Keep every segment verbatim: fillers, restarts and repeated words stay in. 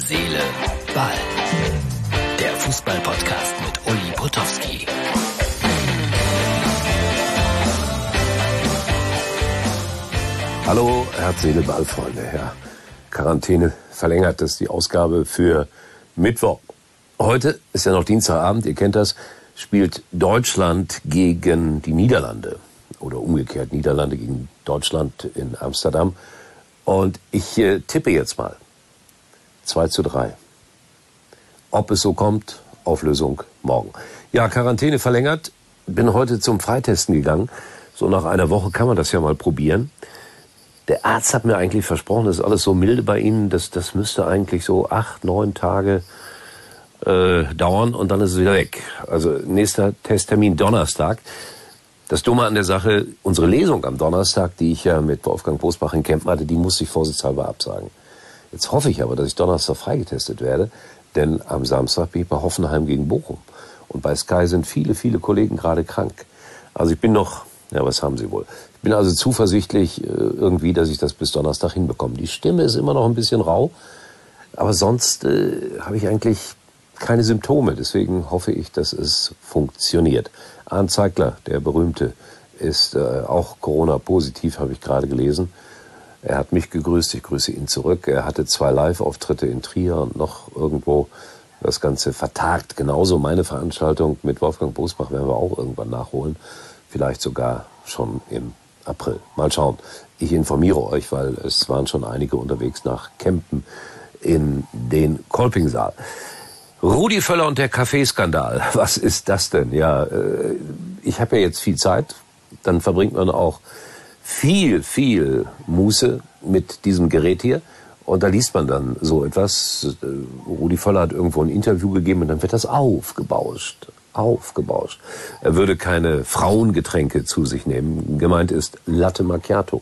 Seele, Ball. Der Fußball-Podcast mit Uli Potowski. Hallo, Herz, Seele, Ball, Freunde. Ja, Quarantäne verlängert, das ist die Ausgabe für Mittwoch. Heute ist ja noch Dienstagabend, ihr kennt das, spielt Deutschland gegen die Niederlande. Oder umgekehrt, Niederlande gegen Deutschland in Amsterdam. Und ich äh, tippe jetzt mal. zwei zu drei. Ob es so kommt, Auflösung morgen. Ja, Quarantäne verlängert. Bin heute zum Freitesten gegangen. So nach einer Woche kann man das ja mal probieren. Der Arzt hat mir eigentlich versprochen, das ist alles so milde bei Ihnen, das, das müsste eigentlich so acht, neun Tage äh, dauern und dann ist es wieder weg. Also nächster Testtermin Donnerstag. Das Dumme an der Sache, unsere Lesung am Donnerstag, die ich ja mit Wolfgang Bosbach in Kempen hatte, die musste ich vorsichtshalber absagen. Jetzt hoffe ich aber, dass ich Donnerstag freigetestet werde, denn am Samstag bin ich bei Hoffenheim gegen Bochum. Und bei Sky sind viele, viele Kollegen gerade krank. Also ich bin noch, ja, was haben Sie wohl? Ich bin also zuversichtlich irgendwie, dass ich das bis Donnerstag hinbekomme. Die Stimme ist immer noch ein bisschen rau, aber sonst äh, habe ich eigentlich keine Symptome. Deswegen hoffe ich, dass es funktioniert. Arndt Zeigler, der berühmte, ist äh, auch Corona-positiv, habe ich gerade gelesen. Er hat mich gegrüßt, ich grüße ihn zurück. Er hatte zwei Live-Auftritte in Trier und noch irgendwo das Ganze vertagt. Genauso meine Veranstaltung mit Wolfgang Bosbach werden wir auch irgendwann nachholen. Vielleicht sogar schon im April. Mal schauen. Ich informiere euch, weil es waren schon einige unterwegs nach Kempen in den Kolpingsaal. Rudi Völler und der Kaffeeskandal. Was ist das denn? Ja, äh, ich habe ja jetzt viel Zeit. Dann verbringt man auch viel, viel Muße mit diesem Gerät hier. Und da liest man dann so etwas. Rudi Völler hat irgendwo ein Interview gegeben und dann wird das aufgebauscht. Aufgebauscht. Er würde keine Frauengetränke zu sich nehmen. Gemeint ist Latte Macchiato.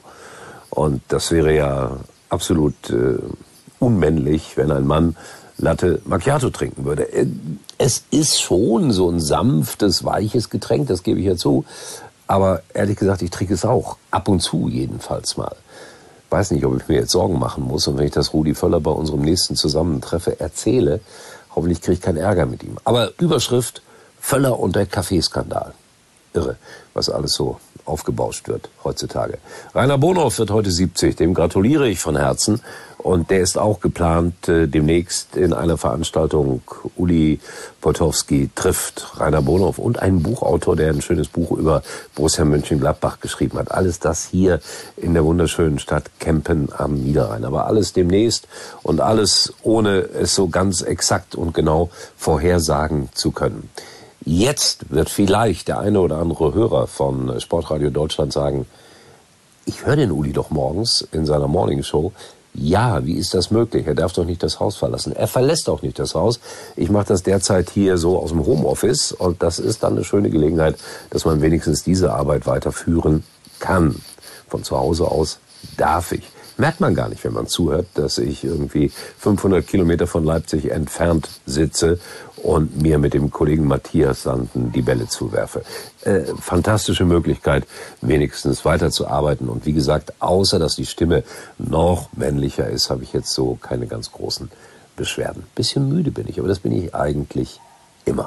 Und das wäre ja absolut äh, unmännlich, wenn ein Mann Latte Macchiato trinken würde. Es ist schon so ein sanftes, weiches Getränk, das gebe ich ja zu. Aber ehrlich gesagt, ich trinke es auch. Ab und zu jedenfalls mal. Weiß nicht, ob ich mir jetzt Sorgen machen muss. Und wenn ich das Rudi Völler bei unserem nächsten Zusammentreffen erzähle, hoffentlich kriege ich keinen Ärger mit ihm. Aber Überschrift: Völler und der Kaffeeskandal. Irre, was alles so aufgebauscht wird heutzutage. Rainer Bonhoff wird heute siebzig, dem gratuliere ich von Herzen. Und der ist auch geplant, äh, demnächst in einer Veranstaltung Uli Potowski trifft Rainer Bonhoff und einen Buchautor, der ein schönes Buch über Borussia Mönchengladbach geschrieben hat. Alles das hier in der wunderschönen Stadt Kempen am Niederrhein. Aber alles demnächst und alles ohne es so ganz exakt und genau vorhersagen zu können. Jetzt wird vielleicht der eine oder andere Hörer von Sportradio Deutschland sagen, ich höre den Uli doch morgens in seiner Morningshow. Ja, wie ist das möglich? Er darf doch nicht das Haus verlassen. Er verlässt auch nicht das Haus. Ich mache das derzeit hier so aus dem Homeoffice und das ist dann eine schöne Gelegenheit, dass man wenigstens diese Arbeit weiterführen kann. Von zu Hause aus darf ich. Merkt man gar nicht, wenn man zuhört, dass ich irgendwie fünfhundert Kilometer von Leipzig entfernt sitze und mir mit dem Kollegen Matthias Sanden die Bälle zuwerfe. Äh, fantastische Möglichkeit, wenigstens weiterzuarbeiten. Und wie gesagt, außer dass die Stimme noch männlicher ist, habe ich jetzt so keine ganz großen Beschwerden. Bisschen müde bin ich, aber das bin ich eigentlich immer.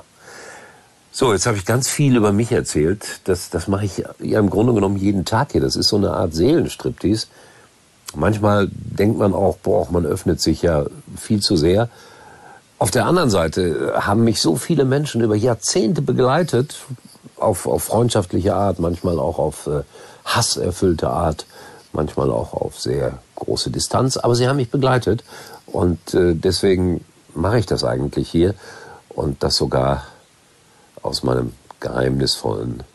So, jetzt habe ich ganz viel über mich erzählt. Das, das mache ich ja im Grunde genommen jeden Tag hier. Das ist so eine Art Seelenstriptease. Manchmal denkt man auch, boah, man öffnet sich ja viel zu sehr. Auf der anderen Seite haben mich so viele Menschen über Jahrzehnte begleitet, auf, auf freundschaftliche Art, manchmal auch auf äh, hasserfüllte Art, manchmal auch auf sehr große Distanz. Aber sie haben mich begleitet und äh, deswegen mache ich das eigentlich hier und das sogar aus meinem geheimnisvollen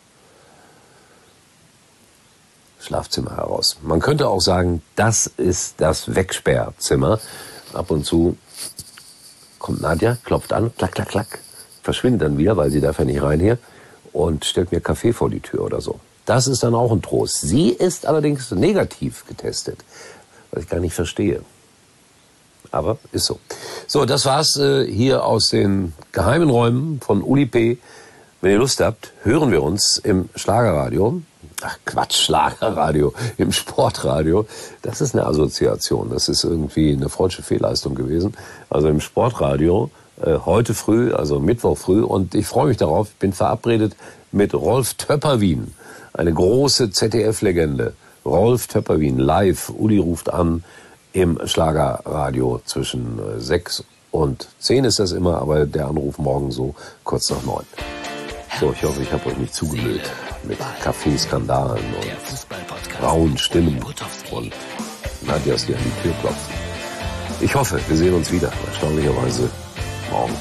Schlafzimmer heraus. Man könnte auch sagen, das ist das Wegsperrzimmer. Ab und zu kommt Nadja, klopft an, klack, klack, klack, verschwindet dann wieder, weil sie darf ja nicht rein hier und stellt mir Kaffee vor die Tür oder so. Das ist dann auch ein Trost. Sie ist allerdings negativ getestet, was ich gar nicht verstehe. Aber ist so. So, das war's äh, hier aus den geheimen Räumen von Uli P. Wenn ihr Lust habt, hören wir uns im Schlagerradio. Ach Quatsch, Schlagerradio im Sportradio. Das ist eine Assoziation. Das ist irgendwie eine freudsche Fehlleistung gewesen. Also im Sportradio äh, heute früh, also Mittwoch früh. Und ich freue mich darauf. Ich bin verabredet mit Rolf Töpperwien. Eine große Z D F-Legende. Rolf Töpperwien live. Uli ruft an im Schlagerradio zwischen äh, sechs und zehn ist das immer. Aber der Anruf morgen so kurz nach neun. So, ich hoffe, ich habe euch nicht zugemüllt mit Kaffeeskandalen und rauen Stimmen und Nadjas, die an die Tür klopfen. Ich hoffe, wir sehen uns wieder, erstaunlicherweise morgen.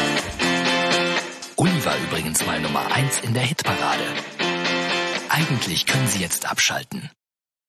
Uli war übrigens mal Nummer eins in der Hitparade. Eigentlich können Sie jetzt abschalten.